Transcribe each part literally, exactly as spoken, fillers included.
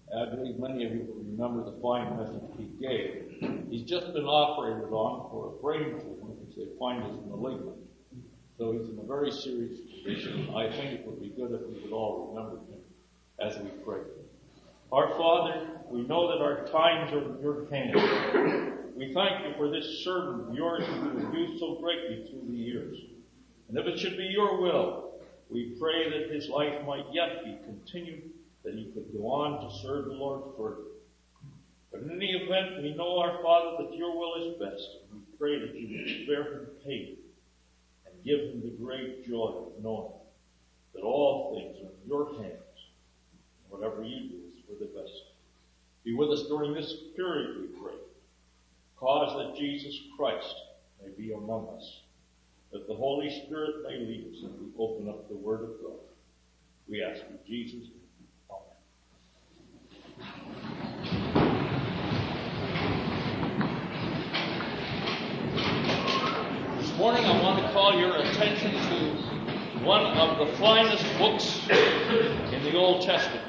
I believe many of you will remember the fine message he gave. He's just been operated on for a brain tumor, which they find is malignant. So he's in a very serious condition. I think it would be good if we would all remember him as we pray. Our Father, we know that our times are in your hands. We thank you for this servant of yours who you have used so greatly through the years. And if it should be your will, we pray that his life might yet be continued, that he could go on to serve the Lord further. But in any event, we know, our Father, that your will is best. We pray that you would spare him pain and give him the great joy of knowing that all things are in your hands. Whatever you do is for the best. Be with us during this period, we pray. Cause that Jesus Christ may be among us, that the Holy Spirit may lead us as we open up the Word of God. We ask in Jesus' name. This morning I want to call your attention to one of the finest books in the Old Testament,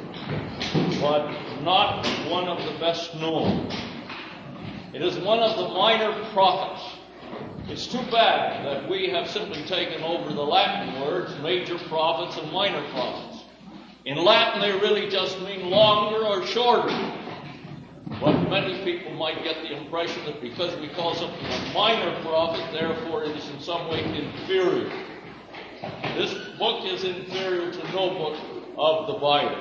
but not one of the best known. It is one of the minor prophets. It's too bad that we have simply taken over the Latin words, major prophets and minor prophets. In Latin, they really just mean longer or shorter. But many people might get the impression that because we call something a minor prophet, therefore it is in some way inferior. This book is inferior to no book of the Bible.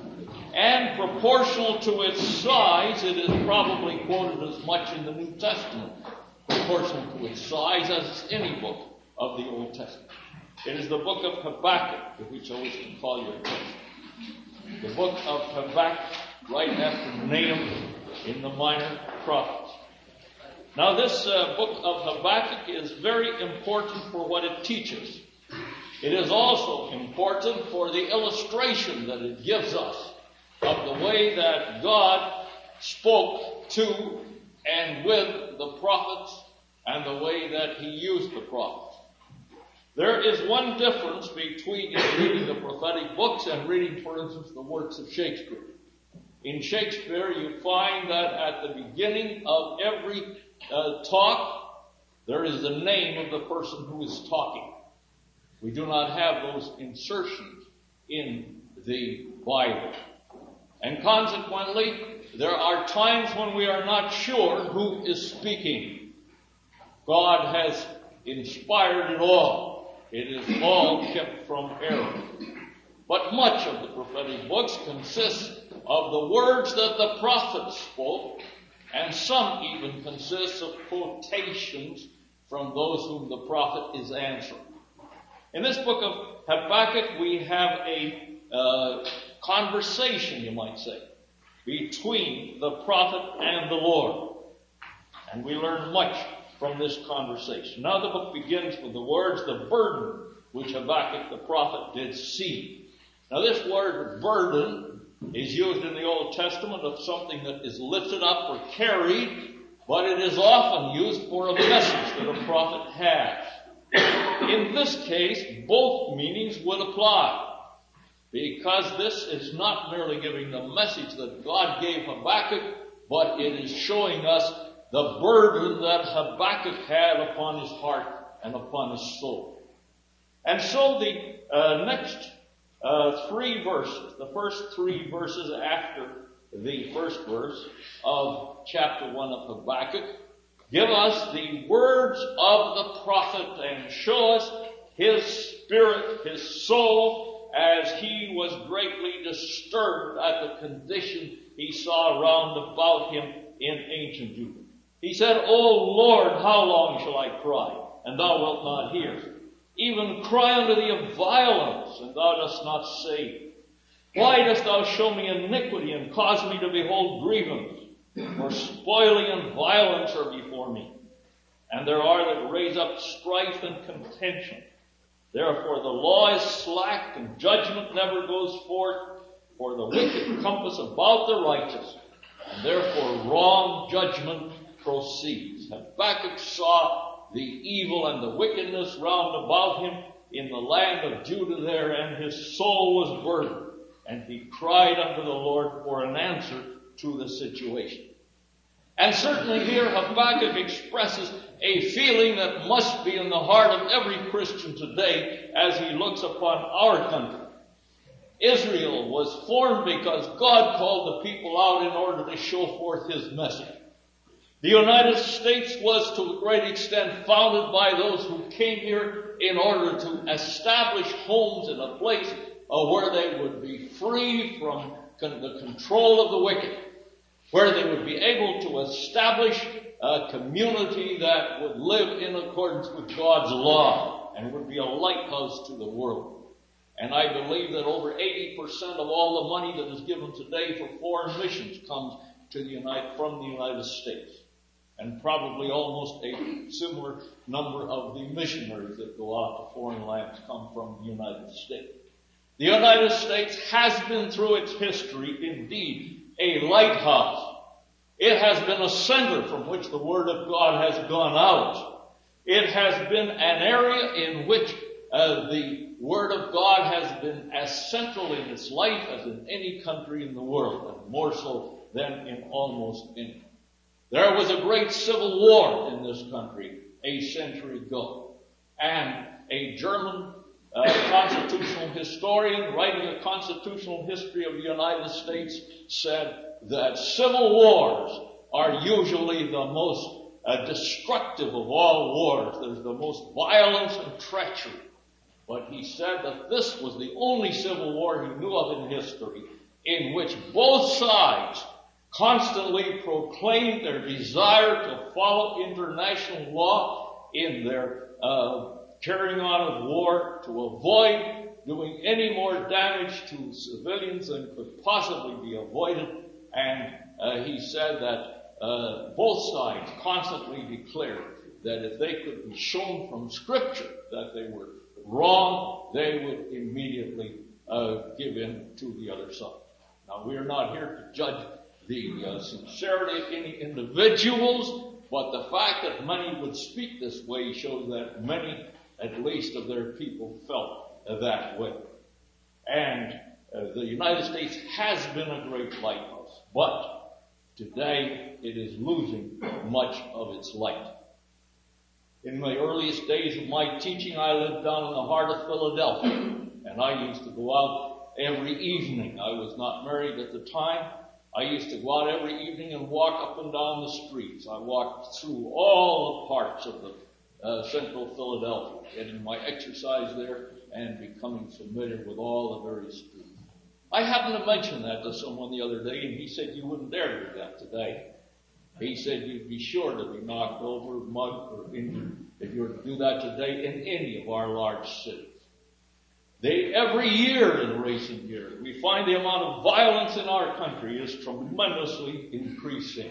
And proportional to its size, it is probably quoted as much in the New Testament, proportional to its size as any book of the Old Testament. It is the book of Habakkuk, to which I wish to call your attention. The book of Habakkuk, right after Nahum in the minor prophets. Now this uh, book of Habakkuk is very important for what it teaches. It is also important for the illustration that it gives us of the way that God spoke to and with the prophets and the way that he used the prophets. There is one difference between reading the prophetic books and reading, for instance, the works of Shakespeare. In Shakespeare, you find that at the beginning of every uh, talk, there is the name of the person who is talking. We do not have those insertions in the Bible. And consequently, there are times when we are not sure who is speaking. God has inspired it all. It is all kept from error. But much of the prophetic books consists of the words that the prophet spoke, and some even consist of quotations from those whom the prophet is answering. In this book of Habakkuk, we have a uh, conversation, you might say, between the prophet and the Lord. And we learn much from this conversation. Now the book begins with the words, the burden which Habakkuk the prophet did see. Now this word burden is used in the Old Testament of something that is lifted up or carried, but it is often used for a message that a prophet has. In this case, both meanings would apply, because this is not merely giving the message that God gave Habakkuk, but it is showing us the burden that Habakkuk had upon his heart and upon his soul. And so the uh, next uh, three verses, the first three verses after the first verse of chapter one of Habakkuk, give us the words of the prophet and show us his spirit, his soul, as he was greatly disturbed at the condition he saw round about him in ancient Judah. He said, O Lord, how long shall I cry, and thou wilt not hear? Even cry unto thee of violence, and thou dost not save. Why dost thou show me iniquity, and cause me to behold grievance? For spoiling and violence are before me, and there are that raise up strife and contention. Therefore the law is slack, and judgment never goes forth, for the wicked compass about the righteous, and therefore wrong judgment proceeds. Habakkuk saw the evil and the wickedness round about him in the land of Judah there, and his soul was burdened. and he cried unto the Lord for an answer to the situation. And certainly here Habakkuk expresses a feeling that must be in the heart of every Christian today as he looks upon our country. Israel was formed because God called the people out in order to show forth his message. The United States was to a great extent founded by those who came here in order to establish homes in a place uh, where they would be free from con- the control of the wicked, where they would be able to establish a community that would live in accordance with God's law and would be a lighthouse to the world. And I believe that over eighty percent of all the money that is given today for foreign missions comes to the United, from the United States. And probably almost a similar number of the missionaries that go out to foreign lands come from the United States. The United States has been through its history indeed a lighthouse. It has been a center from which the Word of God has gone out. It has been an area in which uh, the Word of God has been as central in its life as in any country in the world, and more so than in almost any. There was a great civil war in this country a century ago, and a German uh, constitutional historian writing a constitutional history of the United States said that civil wars are usually the most uh, destructive of all wars. There's the most violence and treachery. But he said that this was the only civil war he knew of in history in which both sides constantly proclaimed their desire to follow international law in their uh, carrying on of war, to avoid doing any more damage to civilians than could possibly be avoided. And uh, he said that uh, both sides constantly declared that if they could be shown from Scripture that they were wrong, they would immediately uh, give in to the other side. Now, we are not here to judge the uh, sincerity of any individuals, but the fact that many would speak this way shows that many, at least, of their people felt uh, that way. And uh, the United States has been a great lighthouse, but today it is losing much of its light. In the earliest days of my teaching, I lived down in the heart of Philadelphia, and I used to go out every evening. I was not married at the time. I used to go out every evening and walk up and down the streets. I walked through all the parts of the uh, central Philadelphia, getting my exercise there and becoming familiar with all the various streets. I happened to mention that to someone the other day, and he said, "You wouldn't dare do that today." He said, "You'd be sure to be knocked over, mugged, or injured if you were to do that today in any of our large cities." They, every year in recent years, we find the amount of violence in our country is tremendously increasing.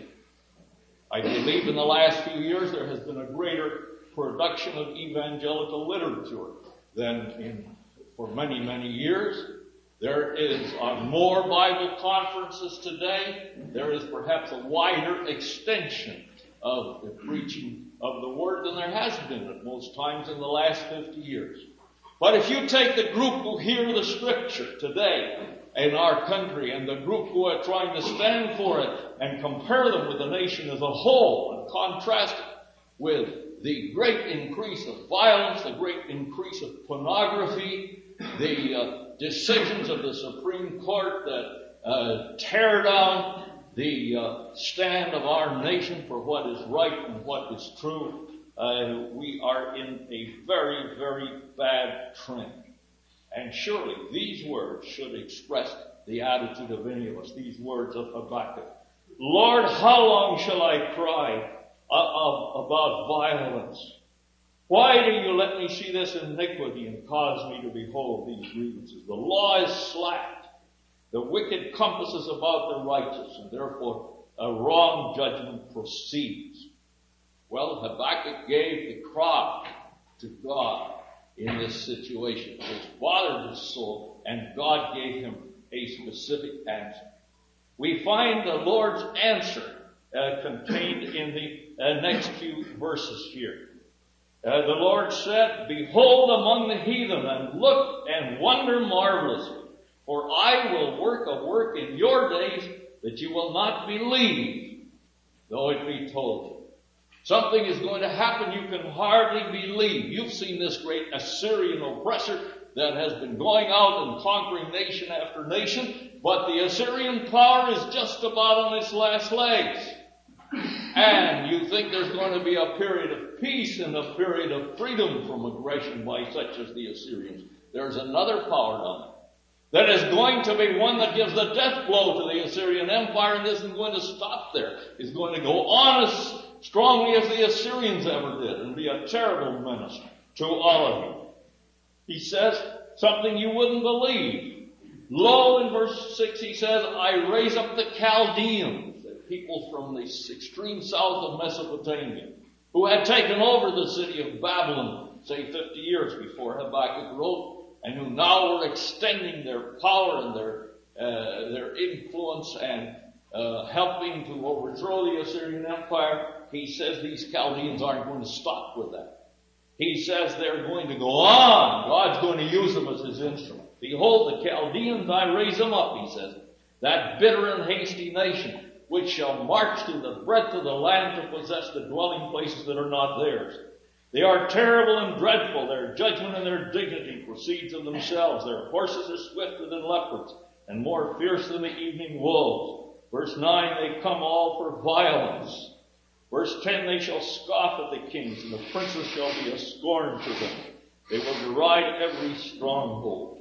I believe in the last few years there has been a greater production of evangelical literature than in for many, many years. There is uh, more Bible conferences today. There is perhaps a wider extension of the preaching of the Word than there has been at most times in the last fifty years. But if you take the group who hear the Scripture today in our country and the group who are trying to stand for it and compare them with the nation as a whole and contrast it with the great increase of violence, the great increase of pornography, the uh, decisions of the Supreme Court that uh, tear down the uh, stand of our nation for what is right and what is true, uh, we are in a very, very bad trend. And surely these words should express the attitude of any of us, these words of Habakkuk. "Lord, how long shall I cry uh, about violence? Why do you let me see this iniquity and cause me to behold these grievances? The law is slacked. The wicked compasses about the righteous, and therefore a wrong judgment proceeds." Well, Habakkuk gave the cry to God in this situation. It bothered his soul, and God gave him a specific answer. We find the Lord's answer uh, contained in the uh, next few verses here. Uh, the Lord said, "Behold among the heathen, and look and wonder marvelously. For I will work a work in your days that you will not believe, though it be told you. Something is going to happen you can hardly believe. You've seen this great Assyrian oppressor that has been going out and conquering nation after nation, but the Assyrian power is just about on its last legs. And you think there's going to be a period of peace and a period of freedom from aggression by such as the Assyrians. There's another power on it that is going to be one that gives the death blow to the Assyrian Empire, and isn't going to stop there. It's going to go on as strongly as the Assyrians ever did and be a terrible menace to all of you. He says something you wouldn't believe. Lo, in verse six, he says, I raise up the Chaldeans, the people from the extreme south of Mesopotamia, who had taken over the city of Babylon, say fifty years before Habakkuk wrote, and who now were extending their power and their uh, their influence and uh, helping to overthrow the Assyrian Empire. He says these Chaldeans aren't going to stop with that. He says they're going to go on. God's going to use them as his instrument. Behold, the Chaldeans, I raise them up, he says, that bitter and hasty nation, which shall march through the breadth of the land to possess the dwelling places that are not theirs. They are terrible and dreadful. Their judgment and their dignity proceeds of themselves. Their horses are swifter than leopards and more fierce than the evening wolves. Verse nine, they come all for violence. Verse ten, they shall scoff at the kings, and the princes shall be a scorn to them. They will deride every stronghold.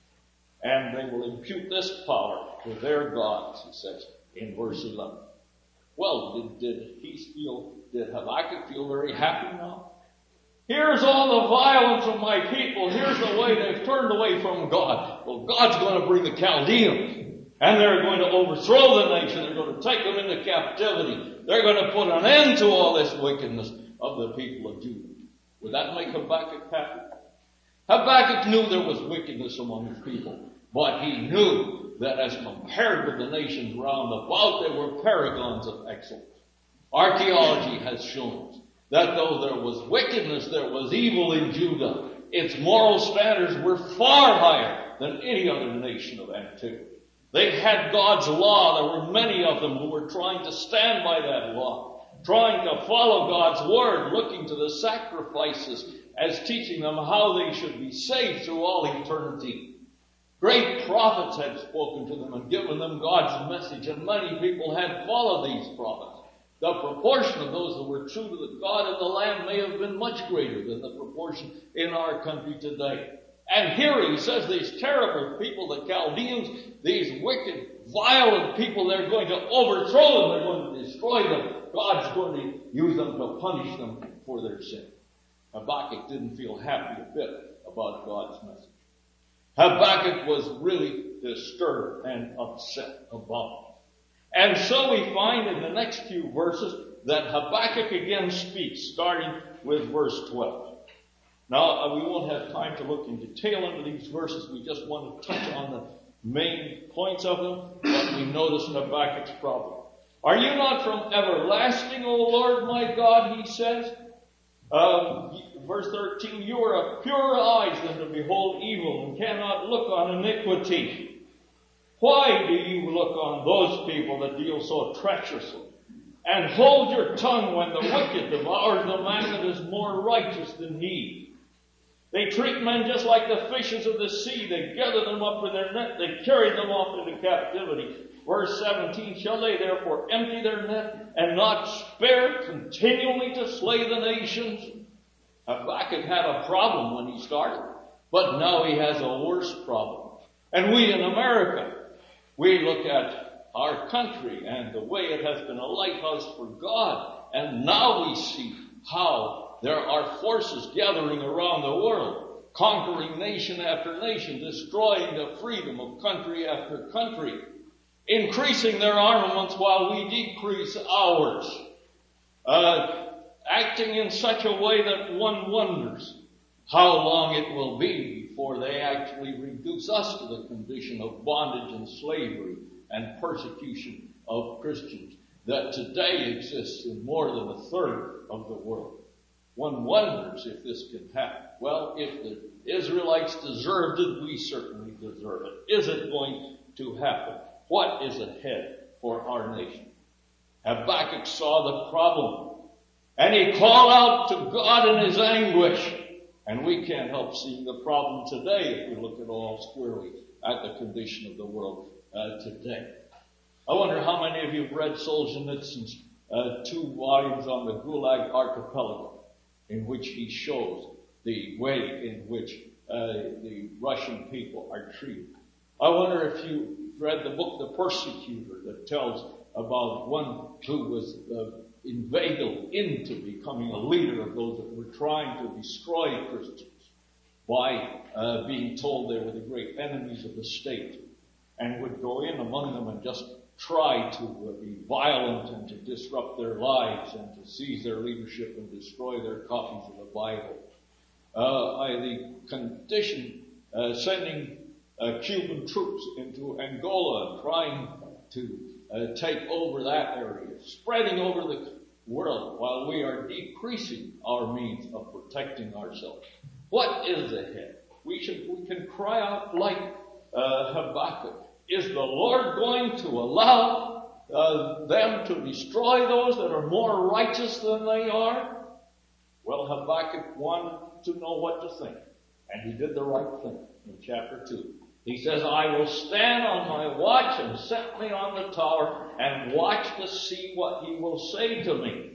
And they will impute this power to their gods, he says in verse eleven. Well, did, did he feel, did Habakkuk feel very happy now? Here's all the violence of my people. Here's the way they've turned away from God. Well, God's going to bring the Chaldeans, and they're going to overthrow the nation. They're going to take them into captivity. They're going to put an end to all this wickedness of the people of Judah. Would that make Habakkuk happy? Habakkuk knew there was wickedness among his people, but he knew that as compared with the nations round about, they were paragons of excellence. Archaeology has shown us that though there was wickedness, there was evil in Judah. Its moral standards were far higher than any other nation of antiquity. They had God's law. There were many of them who were trying to stand by that law, trying to follow God's word, looking to the sacrifices as teaching them how they should be saved through all eternity. Great prophets had spoken to them and given them God's message, and many people had followed these prophets. The proportion of those that were true to the God of the land may have been much greater than the proportion in our country today. And here he says these terrible people, the Chaldeans, these wicked, violent people, they're going to overthrow them, they're going to destroy them. God's going to use them to punish them for their sin. Habakkuk didn't feel happy a bit about God's message. Habakkuk was really disturbed and upset about it. And so we find in the next few verses that Habakkuk again speaks, starting with verse twelve. Now, we won't have time to look in detail into these verses. We just want to touch on the main points of them, but we notice Habakkuk's problem. Are you not from everlasting, O Lord my God, he says? Um, verse thirteen, you are of purer eyes than to behold evil and cannot look on iniquity. Why do you look on those people that deal so treacherously? And hold your tongue when the wicked devours the man that is more righteous than he. They treat men just like the fishes of the sea. They gather them up in their net. They carry them off into captivity. Verse seventeen, shall they therefore empty their net and not spare continually to slay the nations? Habakkuk had a problem when he started, but now he has a worse problem. And we in America, we look at our country and the way it has been a lighthouse for God, and now we see how there are forces gathering around the world, conquering nation after nation, destroying the freedom of country after country, increasing their armaments while we decrease ours, uh, acting in such a way that one wonders how long it will be before they actually reduce us to the condition of bondage and slavery and persecution of Christians that today exists in more than a third of the world. One wonders if this can happen. Well, if the Israelites deserved it. We certainly deserve it. Is it going to happen? What is ahead for our nation? Habakkuk saw the problem, and he called out to God in his anguish. And we can't help seeing the problem today if we look at all squarely at the condition of the world uh, today. I wonder how many of you have read Solzhenitsyn's uh, two volumes on the Gulag Archipelago, in which he shows the way in which uh, the Russian people are treated. I wonder if you read the book The Persecutor, that tells about one who was uh, inveigled into becoming a leader of those that were trying to destroy Christians by uh, being told they were the great enemies of the state, and would go in among them and just try to uh, be violent and to disrupt their lives and to seize their leadership and destroy their copies of the Bible. Uh, I, the condition, uh, sending uh, Cuban troops into Angola, trying to uh, take over that area, spreading over the world while we are decreasing our means of protecting ourselves. What is ahead? We should, we can cry out like uh, Habakkuk. Is the Lord going to allow uh, them to destroy those that are more righteous than they are? Well, Habakkuk wanted to know what to think, and he did the right thing in chapter two. He says, I will stand on my watch and set me on the tower and watch to see what he will say to me.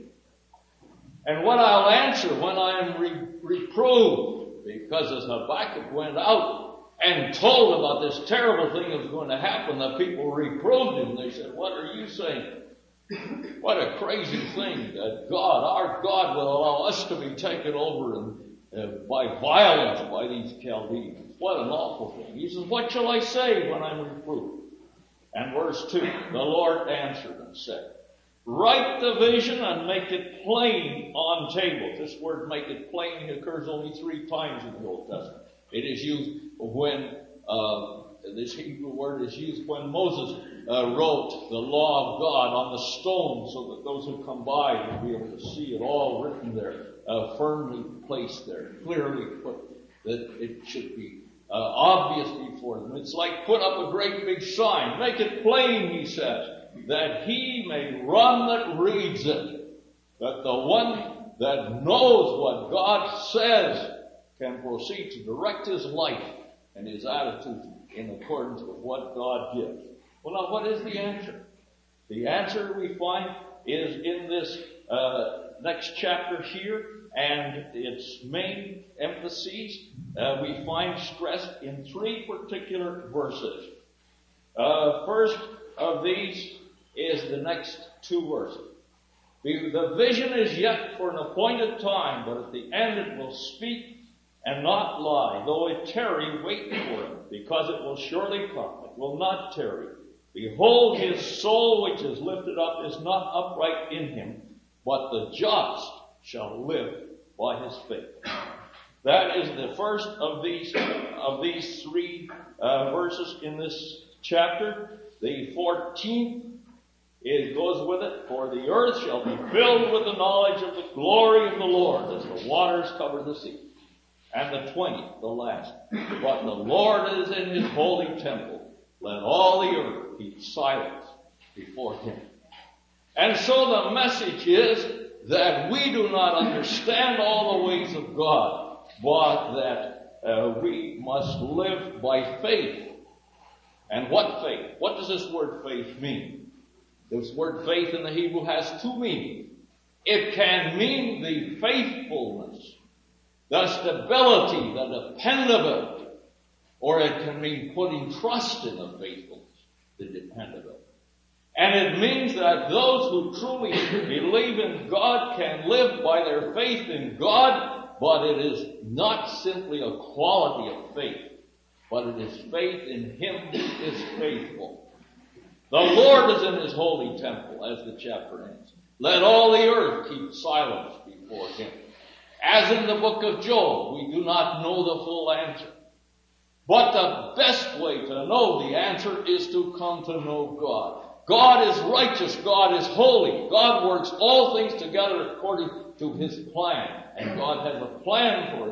And what I'll answer when I am re- reproved, because as Habakkuk went out and told about this terrible thing that was going to happen, the people reproved him. They said, what are you saying? What a crazy thing that God, our God, will allow us to be taken over and, uh, by violence by these Chaldeans. What an awful thing. He says, what shall I say when I'm reproved? And verse two, the Lord answered and said, write the vision and make it plain on tables. This word make it plain occurs only three times in the Old Testament. It is used when, uh, this Hebrew word is used when Moses uh, wrote the law of God on the stone so that those who come by will be able to see it all written there, uh, firmly placed there, clearly put, that it should be uh, obvious before them. It's like put up a great big sign. Make it plain, he says, that he may run that reads it, that the one that knows what God says can proceed to direct his life and his attitude in accordance with what God gives. Well, now, what is the answer? The answer we find is in this uh, next chapter here, and its main emphases uh, we find stressed in three particular verses. Uh, first of these is the next two verses. The, the vision is yet for an appointed time, but at the end it will speak and not lie. Though it tarry, wait for it, because it will surely come. It will not tarry. Behold, his soul which is lifted up is not upright in him, but the just shall live by his faith. That is the first of these of these three uh, verses in this chapter. The fourteenth, it goes with it, for the earth shall be filled with the knowledge of the glory of the Lord as the waters cover the sea. And the twentieth, the last, but the Lord is in his holy temple. Let all the earth keep silence before him. And so the message is that we do not understand all the ways of God, but that uh, we must live by faith. And what faith? What does this word faith mean? This word faith in the Hebrew has two meanings. It can mean the faithfulness, the stability, the dependability, or it can mean putting trust in the faithfulness, the dependability. And it means that those who truly believe in God can live by their faith in God, but it is not simply a quality of faith, but it is faith in him who is faithful. The Lord is in his holy temple, as the chapter ends. Let all the earth keep silence before him. As in the book of Job, we do not know the full answer. But the best way to know the answer is to come to know God. God is righteous. God is holy. God works all things together according to his plan. And God has a plan for it all, a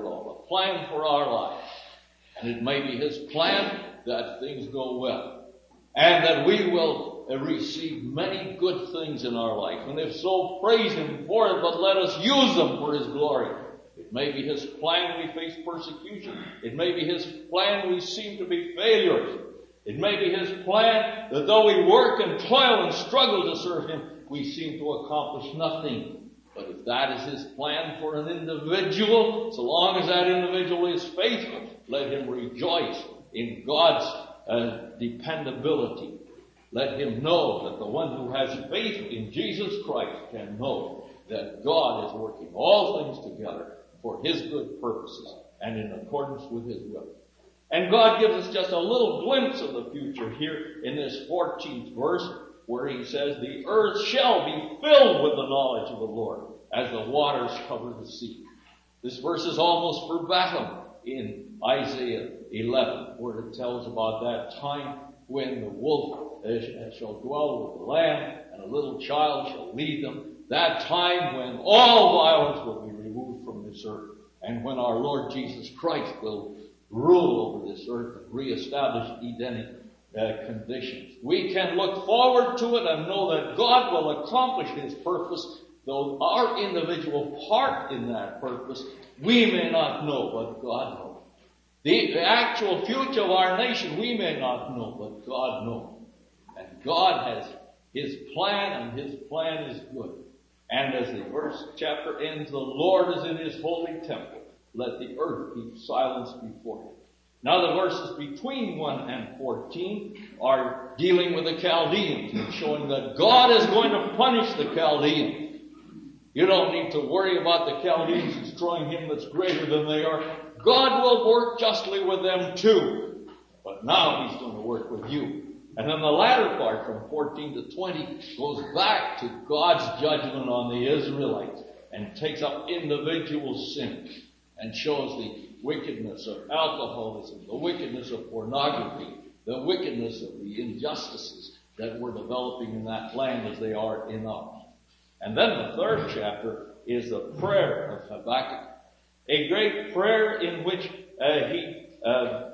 plan for our lives. And it may be His plan that things go well, and that we will receive many good things in our life. And if so, praise Him for it, but let us use them for His glory. It may be His plan we face persecution. It may be His plan we seem to be failures. It may be His plan that though we work and toil and struggle to serve Him, we seem to accomplish nothing. But if that is His plan for an individual, so long as that individual is faithful, let him rejoice in God's uh, dependability. Let him know that the one who has faith in Jesus Christ can know that God is working all things together for His good purposes and in accordance with His will. And God gives us just a little glimpse of the future here in this fourteenth verse, where He says, the earth shall be filled with the knowledge of the Lord as the waters cover the sea. This verse is almost verbatim in Isaiah eleven, where it tells about that time when the wolf shall dwell with the lamb and a little child shall lead them. That time when all violence will be removed from this earth, and when our Lord Jesus Christ will rule over this earth and reestablish Edenic uh, conditions. We can look forward to it and know that God will accomplish His purpose, though our individual part in that purpose we may not know, but God knows. The, the actual future of our nation we may not know, but God knows. And God has His plan, and His plan is good. And as the verse chapter ends, the Lord is in His holy temple. Let the earth keep silence before Him. Now the verses between one and fourteen are dealing with the Chaldeans and showing that God is going to punish the Chaldeans. You don't need to worry about the Chaldeans destroying Him that's greater than they are. God will work justly with them too. But now He's going to work with you. And then the latter part, from fourteen to twenty, goes back to God's judgment on the Israelites and takes up individual sins and shows the wickedness of alcoholism, the wickedness of pornography, the wickedness of the injustices that were developing in that land as they are in ours. And then the third chapter is the prayer of Habakkuk, a great prayer in which uh, he uh,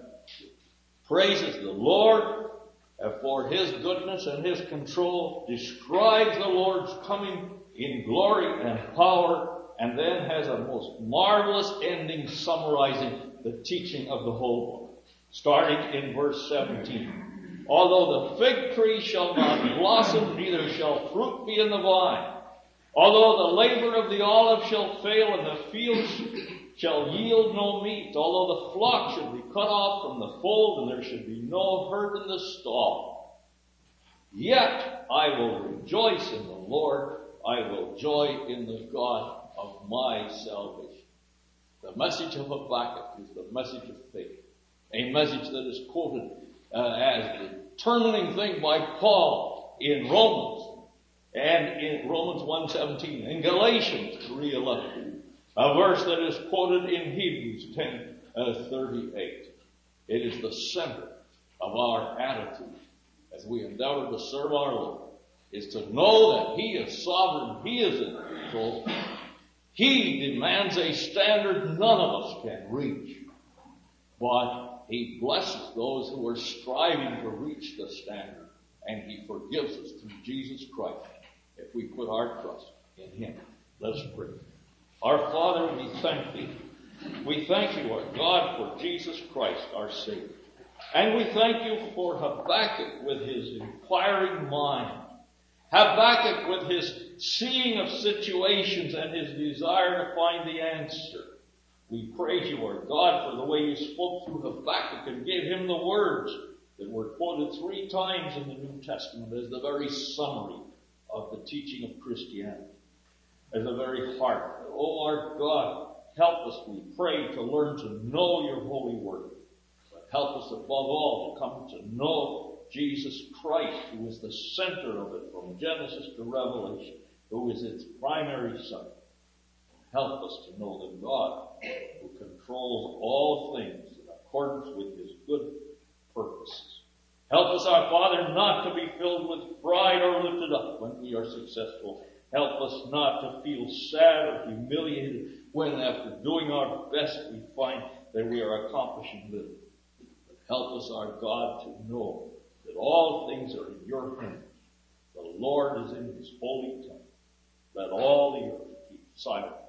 praises the Lord uh, for His goodness and His control, describes the Lord's coming in glory and power, and then has a most marvelous ending summarizing the teaching of the whole book. Starting in verse seventeen. Although the fig tree shall not blossom, neither shall fruit be in the vine. Although the labor of the olive shall fail, and the fields shall yield no meat. Although the flock should be cut off from the fold, and there should be no herd in the stall. Yet I will rejoice in the Lord. I will joy in the God of my salvation. The message of Habakkuk is the message of faith. A message that is quoted uh, as the determining thing by Paul in Romans, and in Romans one seventeen, in Galatians three eleven, a verse that is quoted in Hebrews ten thirty-eight. It is the center of our attitude as we endeavor to serve our Lord, is to know that He is sovereign, He is in control. He demands a standard none of us can reach, but He blesses those who are striving to reach the standard, and He forgives us through Jesus Christ if we put our trust in Him. Let's pray. Our Father, we thank Thee. We thank You, our God, for Jesus Christ, our Savior. And we thank You for Habakkuk with his inquiring mind, Habakkuk with his seeing of situations and his desire to find the answer. We praise You, our God, for the way You spoke through Habakkuk and gave him the words that were quoted three times in the New Testament as the very summary of the teaching of Christianity, as the very heart. Oh, our God, help us, we pray, to learn to know Your holy word. But help us above all to come to know Jesus Christ, who is the center of it from Genesis to Revelation, who is its primary son. Help us to know the God who controls all things in accordance with His good purposes. Help us, our Father, not to be filled with pride or lifted up when we are successful, Help us not to feel sad or humiliated when after doing our best we find that we are accomplishing little. But help us, our God, to know that all things are in your hands. The Lord is in his holy temple. Let all the earth keep silent.